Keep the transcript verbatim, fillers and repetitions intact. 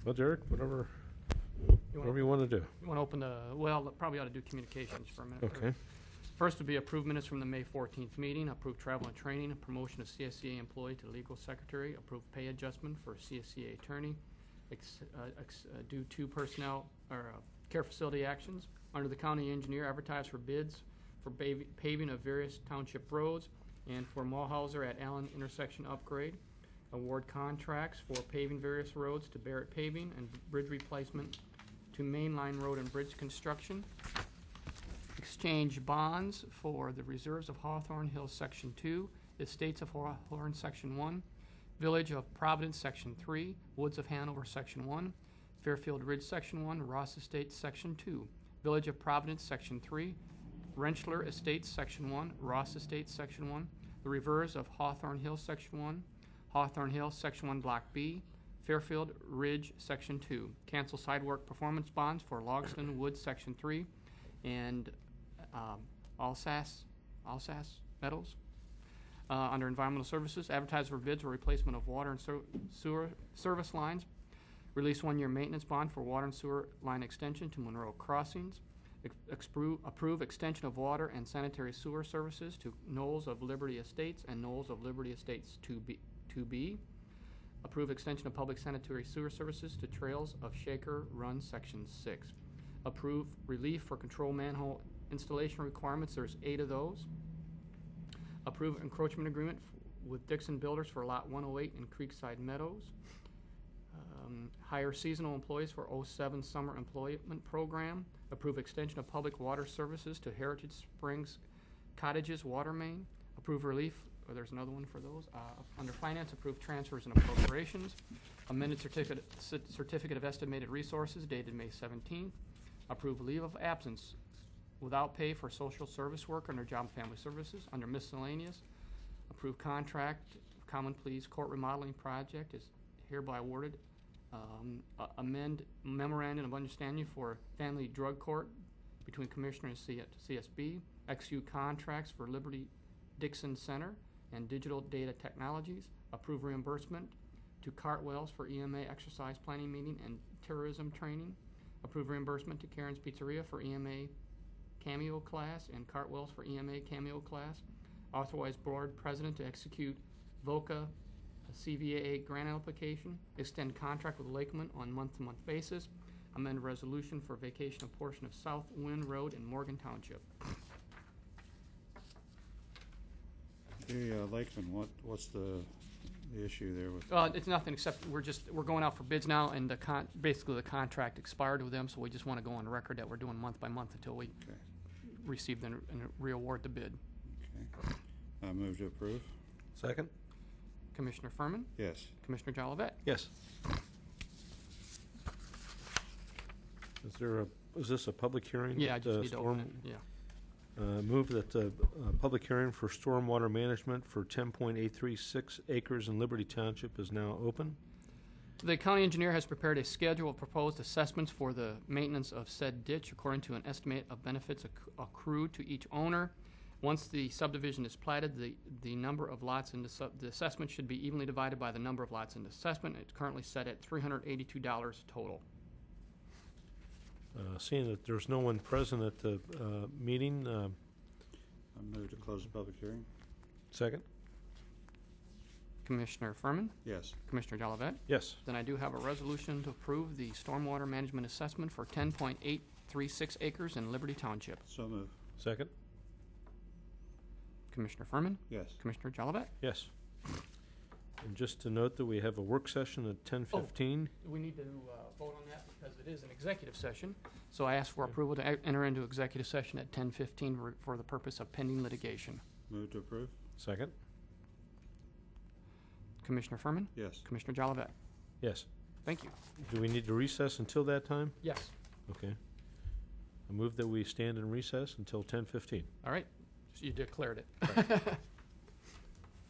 Well, Derek, whatever, You whatever want you want to do. you want to open the, well, probably ought to do communications for a minute. Okay. First would be approve minutes from the May fourteenth meeting, approve travel and training, promotion of C S C A employee to legal secretary, approve pay adjustment for C S C A attorney, ex, uh, ex, uh, do two personnel, or uh, care facility actions. Under the county engineer, advertise for bids for bav- paving of various township roads and for Mulhauser at Allen intersection upgrade. Award contracts for paving various roads to Barrett Paving and bridge replacement to Mainline Road and Bridge construction. Exchange bonds for the reserves of Hawthorne Hills Section two, Estates of Hawthorne Section one, Village of Providence Section three, Woods of Hanover Section one, Fairfield Ridge Section one, Ross Estates Section two, Village of Providence Section three, Rentschler Estates Section one, Ross Estates Section one, the reverse of Hawthorne Hills Section one, Hawthorne Hills Section one Block B, Fairfield Ridge Section two. Cancel sidewalk performance bonds for Logston Woods Section three and um, Alsace, Alsace Metals. Uh, under Environmental Services, advertise for bids for replacement of water and ser- sewer service lines. Release one-year maintenance bond for water and sewer line extension to Monroe Crossings. Ex- expro- approve extension of water and sanitary sewer services to Knolls of Liberty Estates and Knolls of Liberty Estates two B. two B. Approve extension of public sanitary sewer services to Trails of Shaker Run Section six. Approve relief for control manhole installation requirements. There's eight of those. Approve encroachment agreement f- with Dixon Builders for Lot one oh eight in Creekside Meadows. Um, hire seasonal employees for oh seven Summer Employment Program. Approve extension of public water services to Heritage Springs Cottages Water Main. Approve relief, or there's another one for those. Uh, under Finance, approve transfers and appropriations. Amended certificate, certificate of estimated resources dated May seventeenth. Approve leave of absence without pay for social service work under Job and Family Services. Under Miscellaneous, approve contract Common Pleas Court Remodeling Project is hereby awarded. Um, uh, amend memorandum of understanding for Family Drug Court between Commissioner and C- CSB. Execute contracts for Liberty Dixon Center and Digital Data Technologies. Approve reimbursement to Cartwells for E M A exercise planning meeting and terrorism training. Approve reimbursement to Karen's Pizzeria for E M A Cameo class and Cartwells for E M A Cameo class. Authorize board president to execute VOCA C V A grant application. Extend contract with Lakeman on month-to-month basis. Amend resolution for vacation of portion of South Wind Road in Morgan Township. Okay, uh, Lakeman, what, what's the, the issue there with? Uh, it's nothing except we're just, we're going out for bids now, and the con, basically the contract expired with them, so we just want to go on the record that we're doing month by month until we Okay, receive and, and re-award the bid. okay. I move to approve. Second? Commissioner Furman, Yes. Commissioner Jolivet. Yes. Is there a, is this a public hearing? Yeah, I at, just uh, need to open storm- it, yeah. Uh, move that the uh, public hearing for stormwater management for ten point eight three six acres in Liberty Township is now open. The county engineer has prepared a schedule of proposed assessments for the maintenance of said ditch according to an estimate of benefits acc- accrued to each owner. Once the subdivision is platted, the, the number of lots in the, sub, the assessment should be evenly divided by the number of lots in the assessment. It's currently set at three hundred eighty-two dollars total. Uh, seeing that there's no one present at the uh, meeting, uh, I move to close the public hearing. second? Commissioner Furman, Yes. Commissioner Jolivet. Yes. Then I do have a resolution to approve the stormwater management assessment for ten point eight three six acres in Liberty Township. So move. Second? Commissioner Furman, Yes. Commissioner Jolivet. Yes. And just to note that we have a work session at ten fifteen. We need to uh, vote on that because it is an executive session. So I ask for approval to e- enter into executive session at ten fifteen for- for the purpose of pending litigation. Move to approve. Second? Commissioner Furman, Yes. Commissioner Jolivet. Yes. Thank you. Do we need to recess until that time? Yes. Okay. I move that we stand in recess until ten fifteen. All right. So you declared it.